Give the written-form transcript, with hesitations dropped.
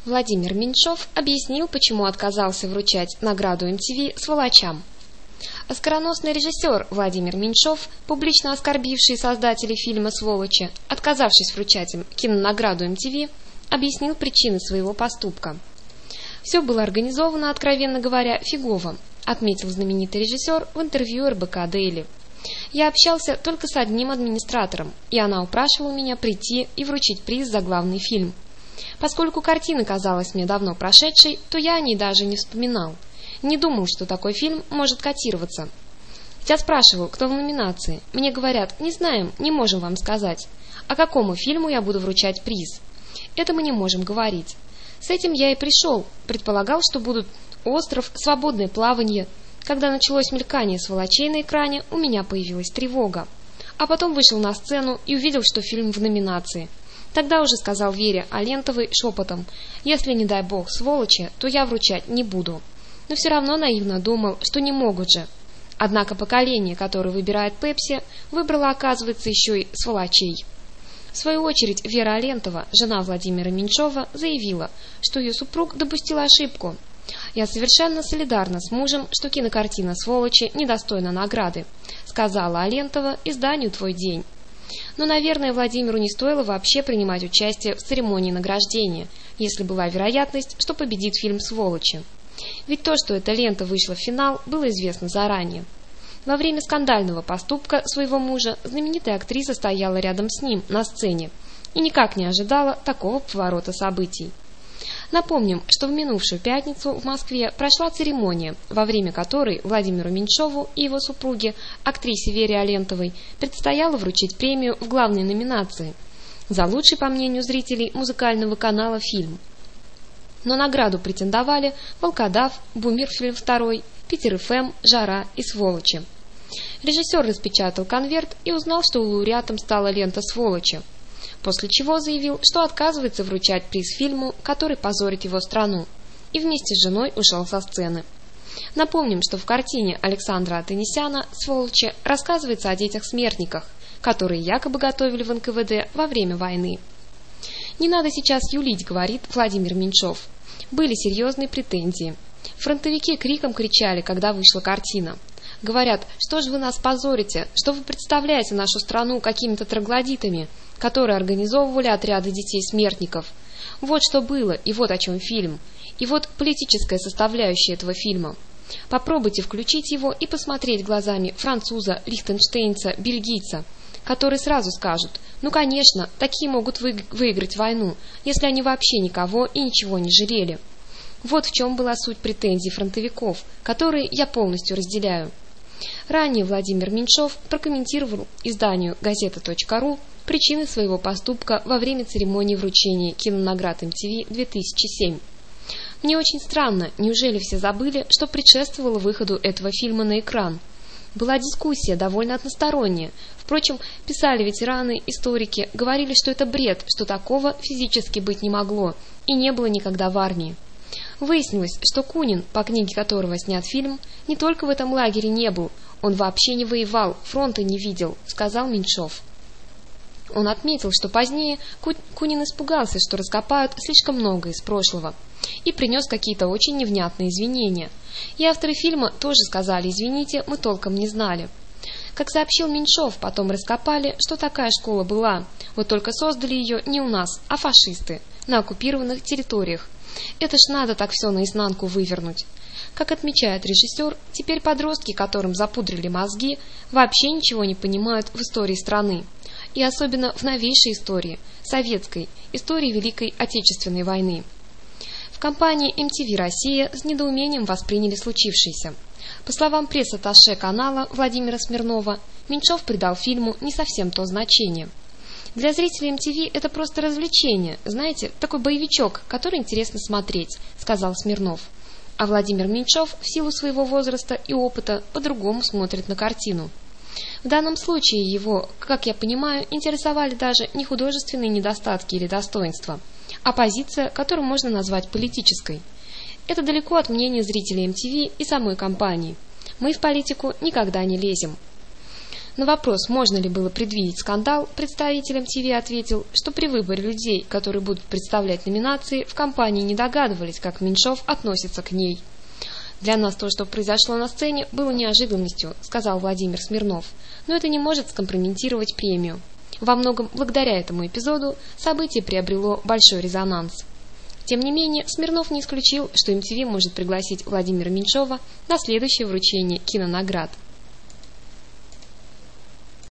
Владимир Меньшов объяснил, почему отказался вручать награду MTV сволочам. Оскароносный режиссер Владимир Меньшов, публично оскорбивший создателей фильма «Сволочи», отказавшись вручать им кинонаграду MTV, объяснил причины своего поступка. «Все было организовано, откровенно говоря, фигово», отметил знаменитый режиссер в интервью РБК Daily. «Я общался только с одним администратором, и она упрашивала меня прийти и вручить приз за главный фильм. Поскольку картина казалась мне давно прошедшей, то я о ней даже не вспоминал. Не думал, что такой фильм может котироваться. Я спрашивал, кто в номинации. Мне говорят, не знаем, не можем вам сказать. А какому фильму я буду вручать приз? Это мы не можем говорить. С этим я и пришел. Предполагал, что будут «Остров», «Свободное плавание». Когда началось мелькание сволочей на экране, у меня появилась тревога. А потом вышел на сцену и увидел, что фильм в номинации. Тогда уже сказал Вере Алентовой шепотом: «Если, не дай бог, сволочи, то я вручать не буду». Но все равно наивно думал, что не могут же. Однако поколение, которое выбирает Пепси, выбрало, оказывается, еще и сволочей. В свою очередь, Вера Алентова, жена Владимира Меньшова, заявила, что ее супруг допустил ошибку. «Я совершенно солидарна с мужем, что кинокартина «Сволочи» недостойна награды», сказала Алентова изданию «Твой день». Но, наверное, Владимиру не стоило вообще принимать участие в церемонии награждения, если была вероятность, что победит фильм «Сволочи». Ведь то, что эта лента вышла в финал, было известно заранее. Во время скандального поступка своего мужа знаменитая актриса стояла рядом с ним на сцене и никак не ожидала такого поворота событий. Напомним, что в минувшую пятницу в Москве прошла церемония, во время которой Владимиру Меньшову и его супруге, актрисе Вере Алентовой, предстояло вручить премию в главной номинации за лучший, по мнению зрителей музыкального канала, фильм. На награду претендовали «Волкодав», «Бумер-фильм 2», «Питер ФМ», «Жара» и «Сволочи». Режиссер распечатал конверт и узнал, что лауреатом стала лента «Сволочи», после чего заявил, что отказывается вручать приз фильму, который позорит его страну, и вместе с женой ушел со сцены. Напомним, что в картине Александра Атанесяна «Сволочи» рассказывается о детях-смертниках, которые якобы готовили в НКВД во время войны. «Не надо сейчас юлить», — говорит Владимир Меньшов. «Были серьезные претензии. Фронтовики криком кричали, когда вышла картина. Говорят, что же вы нас позорите, что вы представляете нашу страну какими-то троглодитами, которые организовывали отряды детей-смертников. Вот что было, и вот о чем фильм. И вот политическая составляющая этого фильма. Попробуйте включить его и посмотреть глазами француза, лихтенштейнца, бельгийца, которые сразу скажут: ну, конечно, такие могут выиграть войну, если они вообще никого и ничего не жалели». Вот в чем была суть претензий фронтовиков, которые я полностью разделяю. Ранее Владимир Меньшов прокомментировал изданию газета.ру причины своего поступка во время церемонии вручения кинонаград MTV 2007. «Мне очень странно, неужели все забыли, что предшествовало выходу этого фильма на экран? Была дискуссия довольно односторонняя. Впрочем, писали ветераны, историки, говорили, что это бред, что такого физически быть не могло и не было никогда в армии. Выяснилось, что Кунин, по книге которого снят фильм, не только в этом лагере не был, он вообще не воевал, фронта не видел», — сказал Меньшов. Он отметил, что позднее Кунин испугался, что раскопают слишком много из прошлого, и принес какие-то очень невнятные извинения. И авторы фильма тоже сказали: «Извините, мы толком не знали». Как сообщил Меньшов, потом раскопали, что такая школа была, вот только создали ее не у нас, а фашисты на оккупированных территориях. Это ж надо так все наизнанку вывернуть. Как отмечает режиссер, теперь подростки, которым запудрили мозги, вообще ничего не понимают в истории страны. И особенно в новейшей истории, советской, истории Великой Отечественной войны. В компании MTV Россия с недоумением восприняли случившееся. По словам пресс-атташе канала Владимира Смирнова, Меньшов придал фильму не совсем то значение. «Для зрителей MTV это просто развлечение, знаете, такой боевичок, который интересно смотреть», — сказал Смирнов. А Владимир Меньшов в силу своего возраста и опыта по-другому смотрит на картину. В данном случае его, как я понимаю, интересовали даже не художественные недостатки или достоинства, а позиция, которую можно назвать политической. Это далеко от мнения зрителей MTV и самой компании. Мы в политику никогда не лезем. На вопрос, можно ли было предвидеть скандал, представитель MTV ответил, что при выборе людей, которые будут представлять номинации, в компании не догадывались, как Меньшов относится к ней. «Для нас то, что произошло на сцене, было неожиданностью», — сказал Владимир Смирнов, «но это не может скомпрометировать премию. Во многом благодаря этому эпизоду событие приобрело большой резонанс». Тем не менее, Смирнов не исключил, что MTV может пригласить Владимира Меньшова на следующее вручение кинонаград.